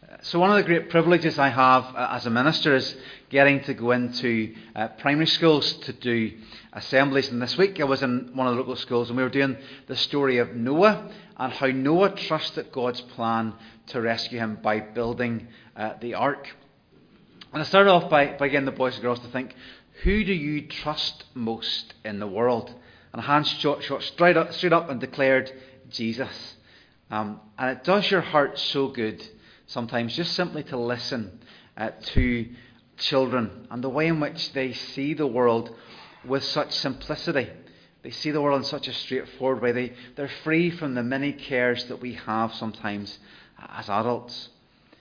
So one of the great privileges I have as a minister is getting to go into primary schools to do assemblies. And this week I was in one of the local schools and we were doing the story of Noah and how Noah trusted God's plan to rescue him by building the ark. And I started off by getting the boys and girls to think, who do you trust most in the world? And Hans shot straight up and declared Jesus. And it does your heart so good sometimes just simply to listen to children and the way in which they see the world with such simplicity. They see the world in such a straightforward way. They're free from the many cares that we have sometimes as adults.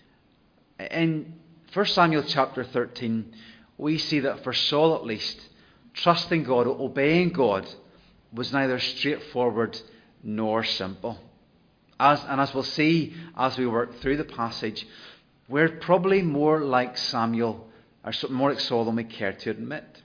In 1 Samuel chapter 13, we see that for Saul at least, trusting God, obeying God, was neither straightforward nor simple. As we'll see as we work through the passage, we're probably more like Samuel, or more like Saul than we care to admit.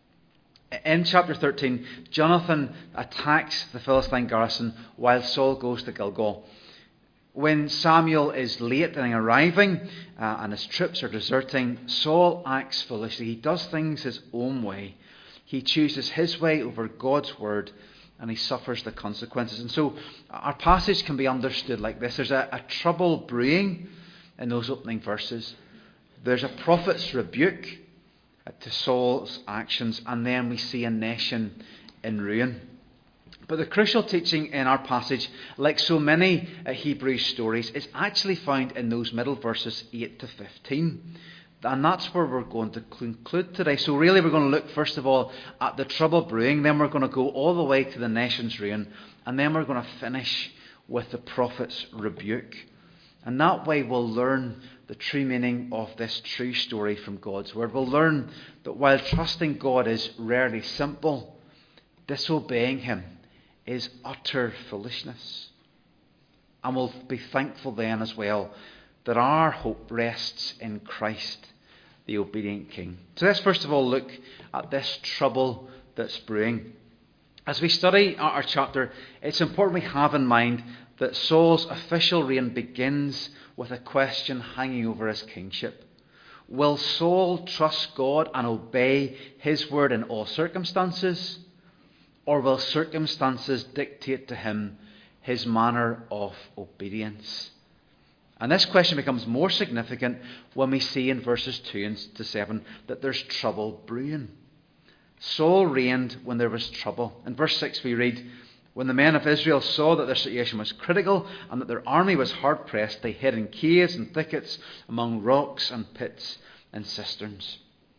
In chapter 13, Jonathan attacks the Philistine garrison while Saul goes to Gilgal. When Samuel is late in arriving and his troops are deserting, Saul acts foolishly. He does things his own way. He chooses his way over God's word, and he suffers the consequences. And so our passage can be understood like this. There's a trouble brewing in those opening verses. There's a prophet's rebuke to Saul's actions, and then we see a nation in ruin. But the crucial teaching in our passage, like so many Hebrew stories, is actually found in those middle verses 8 to 15. And that's where we're going to conclude today. So really we're going to look first of all at the trouble brewing, then we're going to go all the way to the nation's ruin, and then we're going to finish with the prophet's rebuke. And that way we'll learn the true meaning of this true story from God's word. We'll learn that while trusting God is rarely simple, disobeying him is utter foolishness. And we'll be thankful then as well that our hope rests in Christ, the obedient King. So let's first of all look at this trouble that's brewing. As we study our chapter, it's important we have in mind that Saul's official reign begins with a question hanging over his kingship. Will Saul trust God and obey his word in all circumstances? Or will circumstances dictate to him his manner of obedience? And this question becomes more significant when we see in verses 2 to 7 that there's trouble brewing. Saul reigned when there was trouble. In verse 6 we read, when the men of Israel saw that their situation was critical and that their army was hard pressed, they hid in caves and thickets among rocks and pits and cisterns.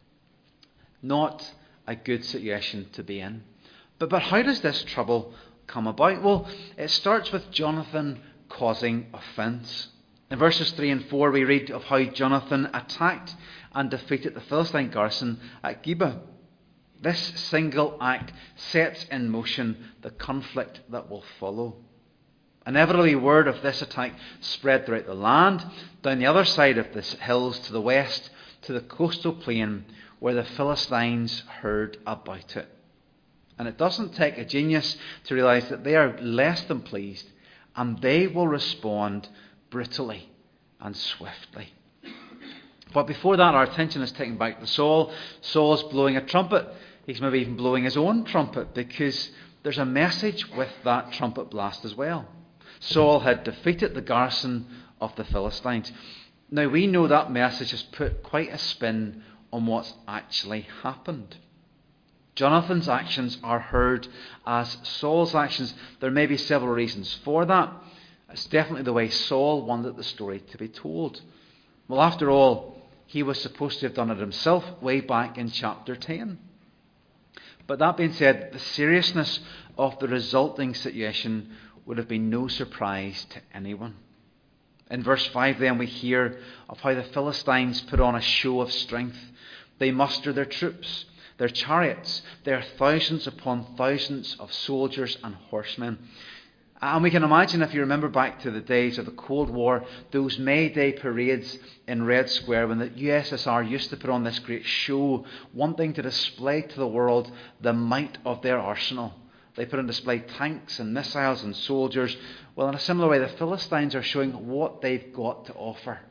Not a good situation to be in. But how does this trouble come about? Well, it starts with Jonathan causing offence. In verses 3 and 4 we read of how Jonathan attacked and defeated the Philistine garrison at Gibeah. This single act sets in motion the conflict that will follow. Inevitably, word of this attack spread throughout the land, down the other side of the hills to the west, to the coastal plain where the Philistines heard about it. And it doesn't take a genius to realise that they are less than pleased, and they will respond brutally and swiftly. But before that, our attention is taken back to Saul. Saul's blowing a trumpet. He's maybe even blowing his own trumpet, because there's a message with that trumpet blast as well. Saul had defeated the garrison of the Philistines. Now we know that message has put quite a spin on what's actually happened. Jonathan's actions are heard as Saul's actions. There may be several reasons for that. It's definitely the way Saul wanted the story to be told. Well, after all, he was supposed to have done it himself way back in chapter 10. But that being said, the seriousness of the resulting situation would have been no surprise to anyone. In verse 5 then we hear of how the Philistines put on a show of strength. They muster their troops, their chariots, their thousands upon thousands of soldiers and horsemen. And we can imagine, if you remember back to the days of the Cold War, those May Day parades in Red Square when the USSR used to put on this great show, wanting to display to the world the might of their arsenal. They put on display tanks and missiles and soldiers. Well, in a similar way, the Philistines are showing what they've got to offer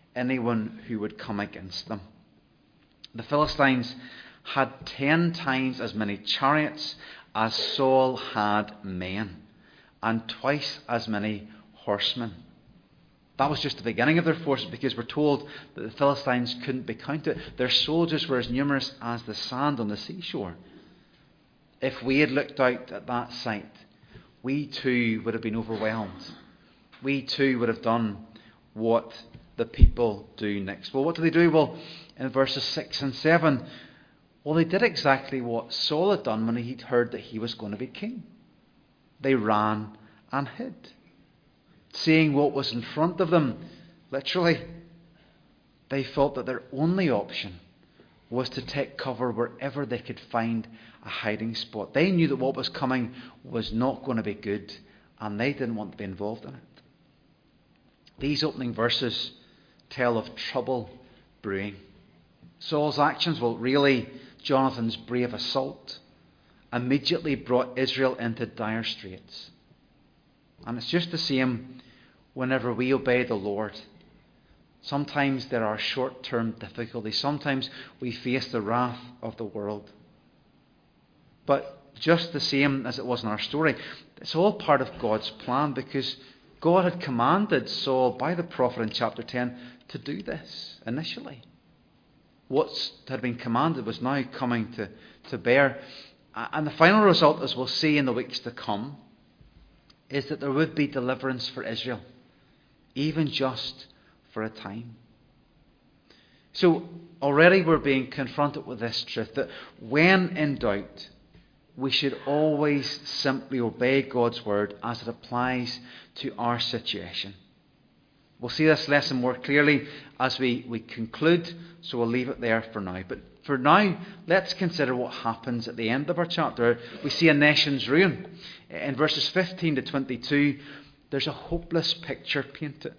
anyone who would come against them. The Philistines had 10 times as many chariots as Saul had men, and twice as many horsemen. That was just the beginning of their forces, because we're told that the Philistines couldn't be counted. Their soldiers were as numerous as the sand on the seashore. If we had looked out at that sight, we too would have been overwhelmed. We too would have done what the people do next. Well, what do they do? Well, in verses 6 and 7, well, they did exactly what Saul had done when he'd heard that he was going to be king. They ran and hid, seeing what was in front of them. Literally, they thought that their only option was to take cover wherever they could find a hiding spot. They knew that what was coming was not going to be good, and they didn't want to be involved in it. These opening verses tell of trouble brewing. Saul's actions, well, really, Jonathan's brave assault, immediately brought Israel into dire straits. And it's just the same whenever we obey the Lord. Sometimes there are short-term difficulties. Sometimes we face the wrath of the world. But just the same as it was in our story, it's all part of God's plan, because God had commanded Saul by the prophet in chapter 10 to do this initially. What had been commanded was now coming to bear. And the final result, as we'll see in the weeks to come, is that there would be deliverance for Israel, even just for a time. So already we're being confronted with this truth, that when in doubt, we should always simply obey God's word as it applies to our situation. We'll see this lesson more clearly as we conclude, so we'll leave it there for now. But for now, let's consider what happens at the end of our chapter. We see a nation's ruin. In verses 15 to 22, there's a hopeless picture painted.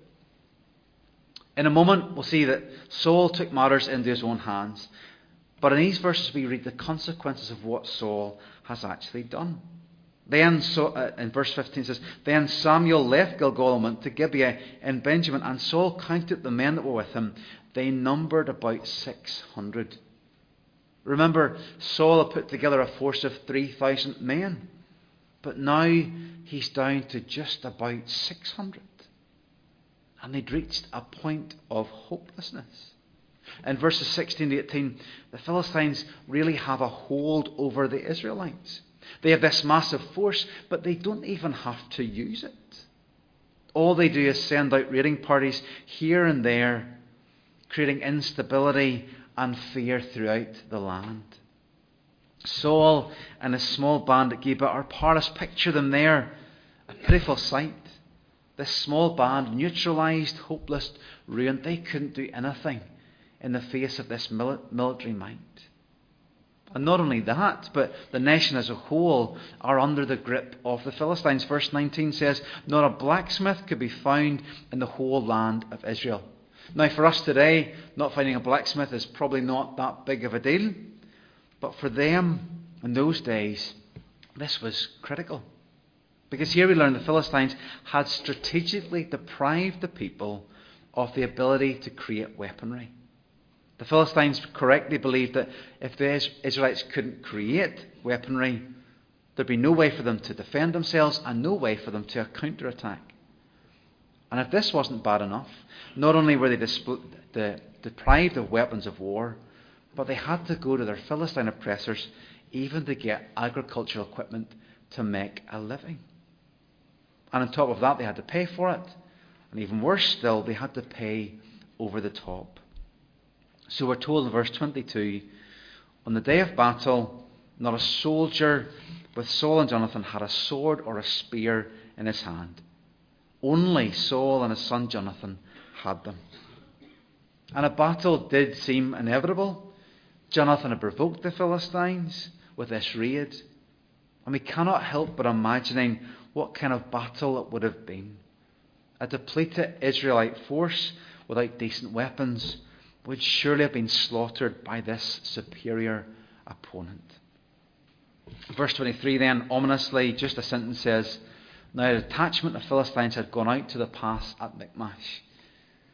In a moment, we'll see that Saul took matters into his own hands. But in these verses, we read the consequences of what Saul has actually done. Then, in verse 15 it says, Then Samuel left Gilgal and went to Gibeah in Benjamin, and Saul counted the men that were with him. They numbered about 600. Remember, Saul had put together a force of 3,000 men. But now he's down to just about 600. And they'd reached a point of hopelessness. In verses 16 to 18, the Philistines really have a hold over the Israelites. They have this massive force, but they don't even have to use it. All they do is send out raiding parties here and there, creating instability and fear throughout the land. Saul and his small band at Gibeah are powerless. Picture them there, a pitiful sight. This small band, neutralised, hopeless, ruined. They couldn't do anything in the face of this military might. And not only that, but the nation as a whole are under the grip of the Philistines. Verse 19 says, Not a blacksmith could be found in the whole land of Israel. Now for us today, not finding a blacksmith is probably not that big of a deal. But for them, in those days, this was critical. Because here we learn the Philistines had strategically deprived the people of the ability to create weaponry. The Philistines correctly believed that if the Israelites couldn't create weaponry, there'd be no way for them to defend themselves and no way for them to counterattack. And if this wasn't bad enough, not only were they deprived of weapons of war, but they had to go to their Philistine oppressors even to get agricultural equipment to make a living. And on top of that, they had to pay for it. And even worse still, they had to pay over the top. So we're told in verse 22, On the day of battle, not a soldier with Saul and Jonathan had a sword or a spear in his hand. Only Saul and his son Jonathan had them. And a battle did seem inevitable. Jonathan had provoked the Philistines with this raid. And we cannot help but imagining what kind of battle it would have been. A depleted Israelite force without decent weapons would surely have been slaughtered by this superior opponent. Verse 23 then, ominously, just a sentence says, Now a detachment of Philistines had gone out to the pass at Michmash.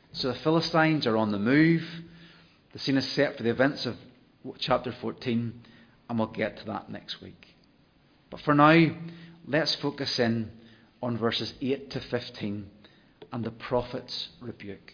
So the Philistines are on the move. The scene is set for the events of chapter 14, and we'll get to that next week. But for now, let's focus in on verses 8 to 15 and the prophet's rebuke.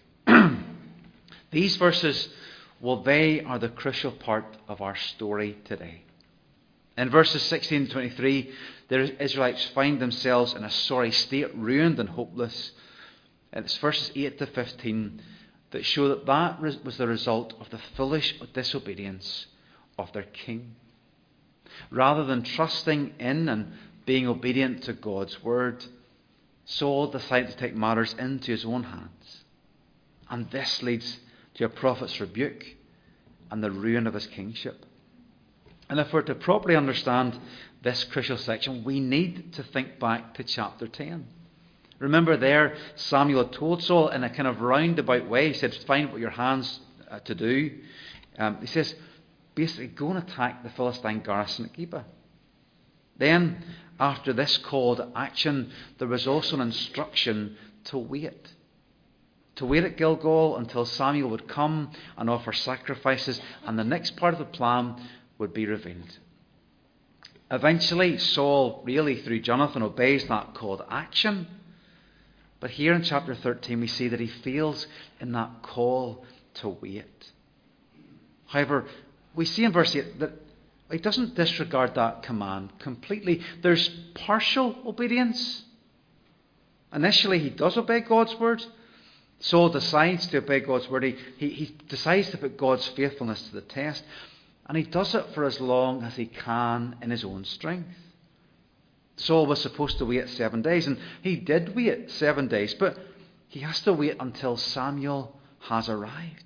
These verses, well, they are the crucial part of our story today. In verses 16 to 23, the Israelites find themselves in a sorry state, ruined and hopeless. And it's verses 8 to 15 that show that was the result of the foolish disobedience of their king. Rather than trusting in and being obedient to God's word, Saul decided to take matters into his own hands. And this leads to a prophet's rebuke and the ruin of his kingship. And if we're to properly understand this crucial section, we need to think back to chapter 10. Remember there, Samuel told Saul in a kind of roundabout way, he said, find what your hands to do. He says, basically, go and attack the Philistine garrison at Geba. Then, after this call to action, there was also an instruction to wait. To wait at Gilgal until Samuel would come and offer sacrifices, and the next part of the plan would be revealed. Eventually, Saul, really through Jonathan, obeys that call to action. But here in chapter 13, we see that he fails in that call to wait. However, we see in verse 8 that he doesn't disregard that command completely. There's partial obedience. Initially, he does obey God's word. Saul decides to obey God's word. He decides to put God's faithfulness to the test. And he does it for as long as he can in his own strength. Saul was supposed to wait 7 days, and he did wait 7 days, but he has to wait until Samuel has arrived.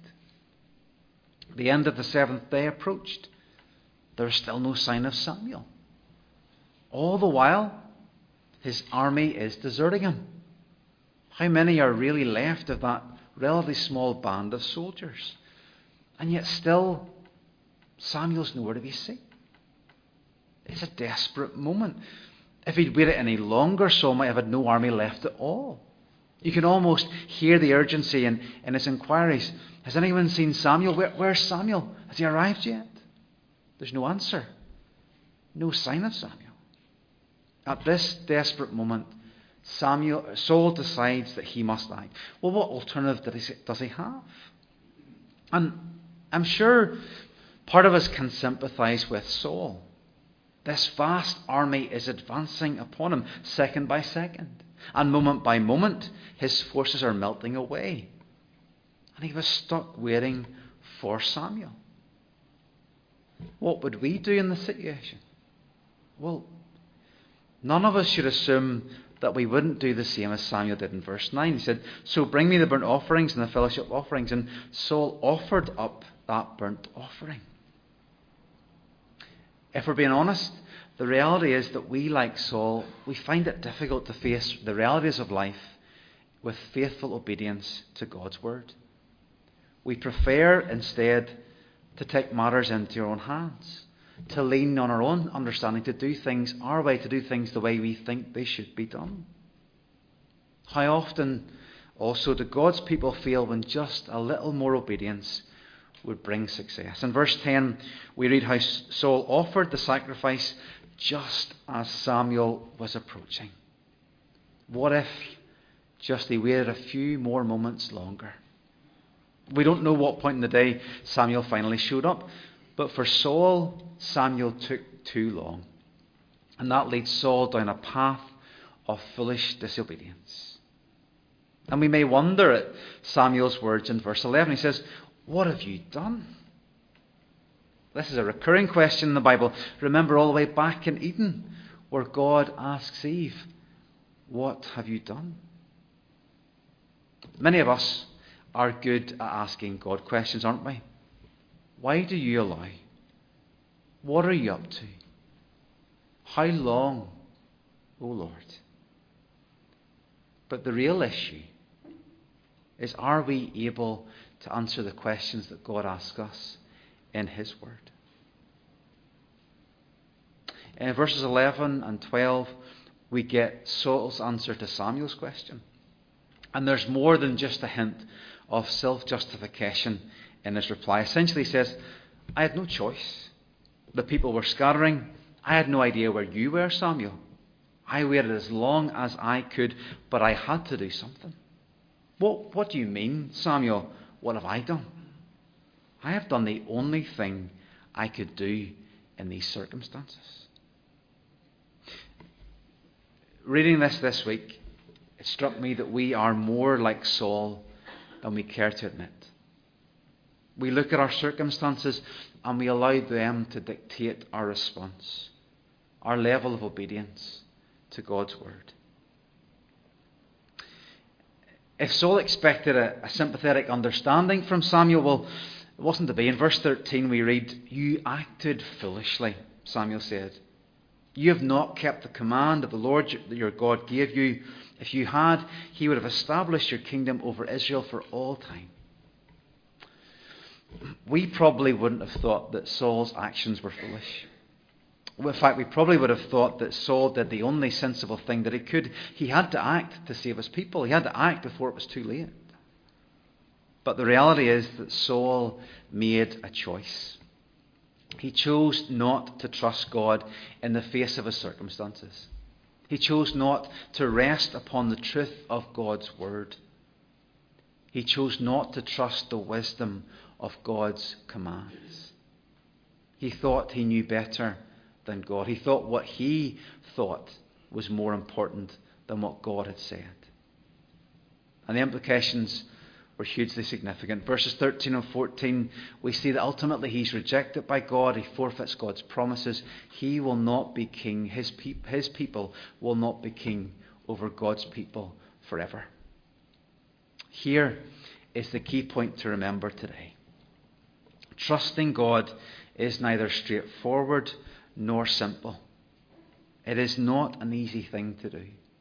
The end of the 7th day approached. There is still no sign of Samuel. All the while, his army is deserting him. How many are really left of that relatively small band of soldiers? And yet still, Samuel's nowhere to be seen. It's a desperate moment. If he'd waited any longer, Saul might have had no army left at all. You can almost hear the urgency in his inquiries. Has anyone seen Samuel? Where's Samuel? Has he arrived yet? There's no answer. No sign of Samuel. At this desperate moment, Saul decides that he must act. Well, what alternative does he have? And I'm sure part of us can sympathize with Saul. This vast army is advancing upon him second by second. And moment by moment, his forces are melting away. And he was stuck waiting for Samuel. What would we do in this situation? Well, none of us should assume that we wouldn't do the same as Samuel did in verse 9. He said, so bring me the burnt offerings and the fellowship offerings. And Saul offered up that burnt offering. If we're being honest, the reality is that we, like Saul, we find it difficult to face the realities of life with faithful obedience to God's word. We prefer instead to take matters into our own hands, to lean on our own understanding, to do things our way, to do things the way we think they should be done. How often also do God's people feel when just a little more obedience would bring success? In verse 10, we read how Saul offered the sacrifice just as Samuel was approaching. What if just he waited a few more moments longer? We don't know what point in the day Samuel finally showed up, but for Saul, Samuel took too long. And that leads Saul down a path of foolish disobedience. And we may wonder at Samuel's words in verse 11. He says, what have you done? This is a recurring question in the Bible. Remember all the way back in Eden, where God asks Eve, what have you done? Many of us are good at asking God questions, aren't we? Why do you allow? What are you up to? How long, O Lord? But the real issue is, are we able to answer the questions that God asks us in his word? In verses 11 and 12, we get Saul's answer to Samuel's question. And there's more than just a hint of self-justification in his reply. Essentially he says, I had no choice. The people were scattering. I had no idea where you were, Samuel. I waited as long as I could, but I had to do something. What do you mean, Samuel? What have I done? I have done the only thing I could do in these circumstances. Reading this week, it struck me that we are more like Saul than we care to admit. We look at our circumstances and we allow them to dictate our response, our level of obedience to God's word. If Saul expected a sympathetic understanding from Samuel, well, it wasn't to be. In verse 13 we read, "You acted foolishly," Samuel said. "You have not kept the command of the Lord your God gave you. If you had, he would have established your kingdom over Israel for all time." We probably wouldn't have thought that Saul's actions were foolish. In fact, we probably would have thought that Saul did the only sensible thing that he could. He had to act to save his people. He had to act before it was too late. But the reality is that Saul made a choice. He chose not to trust God in the face of his circumstances. He chose not to rest upon the truth of God's word. He chose not to trust the wisdom of God's commands. He thought he knew better than God. He thought what he thought was more important than what God had said. And the implications were hugely significant. Verses 13 and 14, we see that ultimately he's rejected by God. He forfeits God's promises. He will not be king. His people will not be king over God's people forever. Here is the key point to remember today. Trusting God is neither straightforward nor simple. It is not an easy thing to do.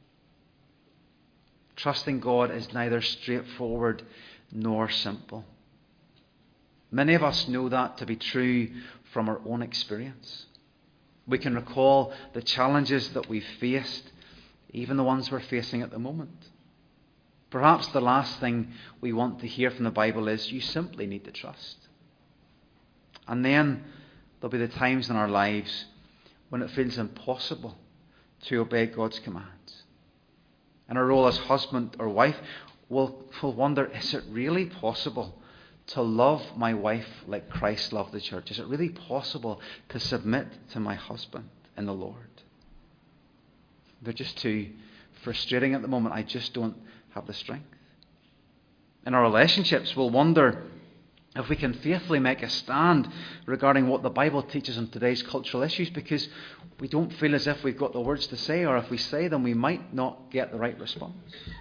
Trusting God is neither straightforward nor simple. Many of us know that to be true from our own experience. We can recall the challenges that we've faced, even the ones we're facing at the moment. Perhaps the last thing we want to hear from the Bible is, you simply need to trust. And then there'll be the times in our lives when it feels impossible to obey God's commands. In our role as husband or wife, we'll wonder, is it really possible to love my wife like Christ loved the church? Is it really possible to submit to my husband in the Lord? They're just too frustrating at the moment. I just don't have the strength. In our relationships, we'll wonder if we can faithfully make a stand regarding what the Bible teaches on today's cultural issues, because we don't feel as if we've got the words to say, or if we say them, we might not get the right response.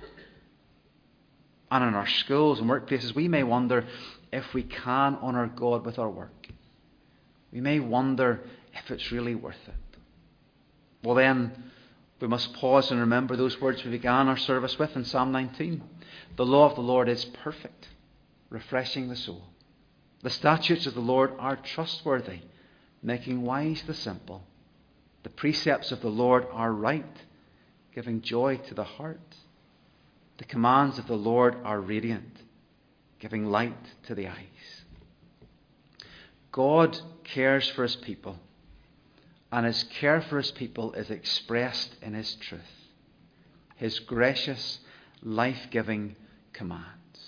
And in our schools and workplaces, we may wonder if we can honour God with our work. We may wonder if it's really worth it. Well then, we must pause and remember those words we began our service with in Psalm 19. The law of the Lord is perfect, refreshing the soul. The statutes of the Lord are trustworthy, making wise the simple. The precepts of the Lord are right, giving joy to the heart. The commands of the Lord are radiant, giving light to the eyes. God cares for his people, and his care for his people is expressed in his truth, his gracious, life-giving commands.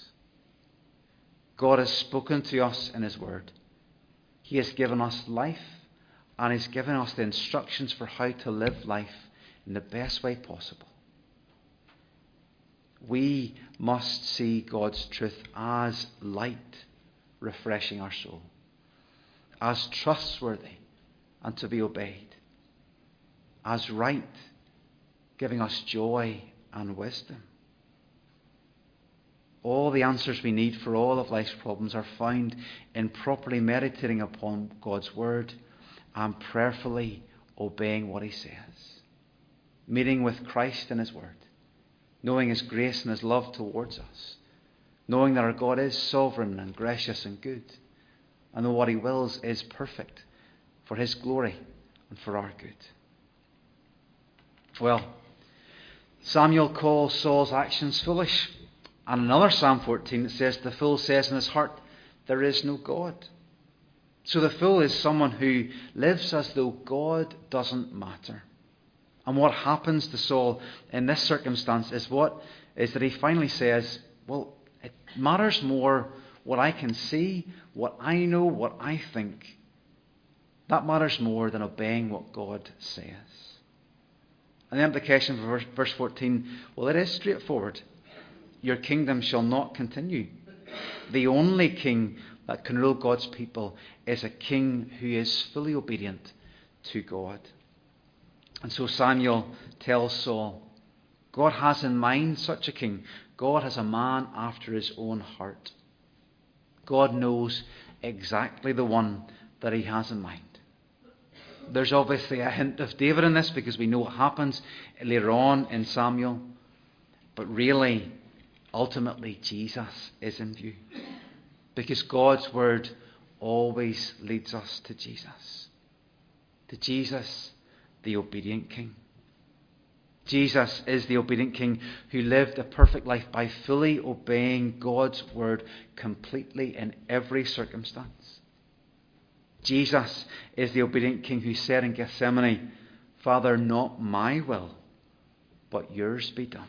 God has spoken to us in his word. He has given us life, and he's given us the instructions for how to live life in the best way possible. We must see God's truth as light, refreshing our soul, as trustworthy and to be obeyed, as right, giving us joy and wisdom. All the answers we need for all of life's problems are found in properly meditating upon God's word and prayerfully obeying what he says. Meeting with Christ in his word. Knowing his grace and his love towards us. Knowing that our God is sovereign and gracious and good. And that what he wills is perfect for his glory and for our good. Well, Samuel calls Saul's actions foolish. And another Psalm 14, it says, the fool says in his heart, there is no God. So the fool is someone who lives as though God doesn't matter. And what happens to Saul in this circumstance is that he finally says, well, it matters more what I can see, what I know, what I think. That matters more than obeying what God says. And the implication for verse 14, well, it is straightforward. Your kingdom shall not continue. The only king that can rule God's people is a king who is fully obedient to God. And so Samuel tells Saul, God has in mind such a king. God has a man after his own heart. God knows exactly the one that he has in mind. There's obviously a hint of David in this because we know what happens later on in Samuel. But really, ultimately, Jesus is in view. Because God's word always leads us to Jesus. To Jesus, the obedient king. Jesus is the obedient king who lived a perfect life by fully obeying God's word completely in every circumstance. Jesus is the obedient king who said in Gethsemane, Father, not my will, but yours be done.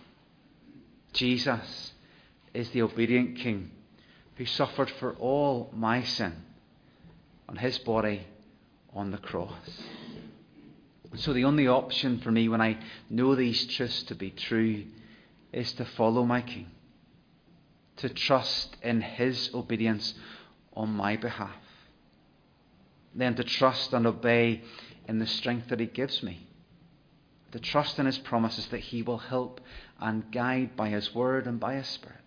Jesus is the obedient king who suffered for all my sin on his body on the cross. So the only option for me when I know these truths to be true is to follow my king, to trust in his obedience on my behalf, then to trust and obey in the strength that he gives me, to trust in his promises that he will help and guide by his word and by his spirit.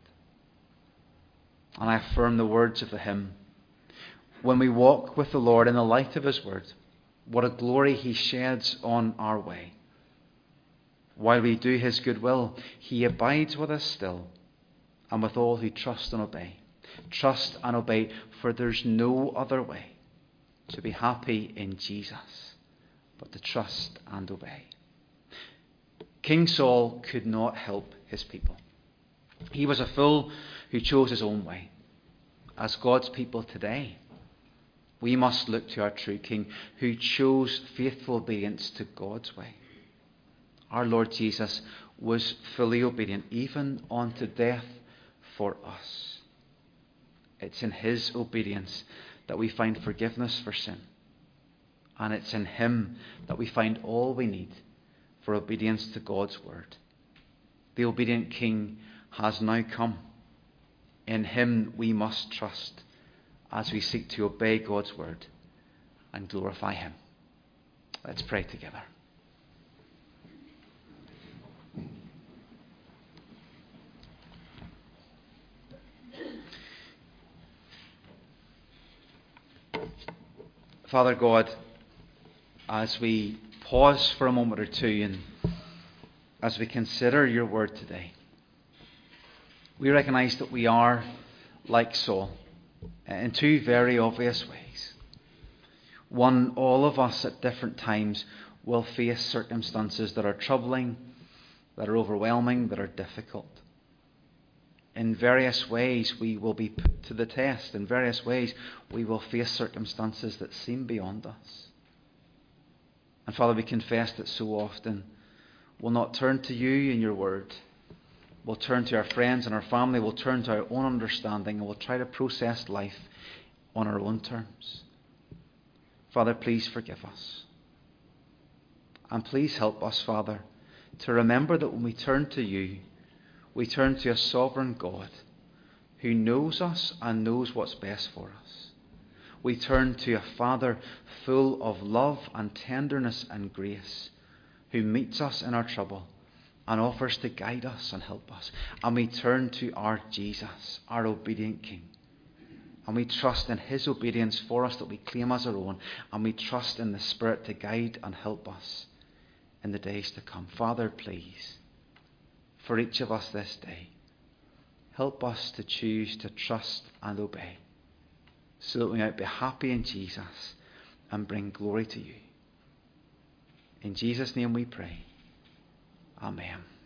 And I affirm the words of the hymn, when we walk with the Lord in the light of his word, what a glory he sheds on our way. While we do his good will, he abides with us still, and with all who trust and obey. Trust and obey, for there's no other way to be happy in Jesus but to trust and obey. King Saul could not help his people. He was a fool who chose his own way. As God's people today, we must look to our true King who chose faithful obedience to God's way. Our Lord Jesus was fully obedient, even unto death for us. It's in his obedience that we find forgiveness for sin. And it's in him that we find all we need for obedience to God's word. The obedient King has now come. In him we must trust as we seek to obey God's word and glorify him. Let's pray together. Father God, as we pause for a moment or two and as we consider your word today, we recognize that we are like Saul in two very obvious ways. One, all of us at different times will face circumstances that are troubling, that are overwhelming, that are difficult. In various ways we will be put to the test. In various ways we will face circumstances that seem beyond us. And Father, we confess that so often we'll not turn to you in your word. We'll turn to our friends and our family. We'll turn to our own understanding and we'll try to process life on our own terms. Father, please forgive us. And please help us, Father, to remember that when we turn to you, we turn to a sovereign God who knows us and knows what's best for us. We turn to a Father full of love and tenderness and grace who meets us in our trouble and offers to guide us and help us. And we turn to our Jesus, our obedient King. And we trust in his obedience for us that we claim as our own. And we trust in the Spirit to guide and help us in the days to come. Father, please, for each of us this day, help us to choose to trust and obey so that we might be happy in Jesus and bring glory to you. In Jesus' name we pray. Amen.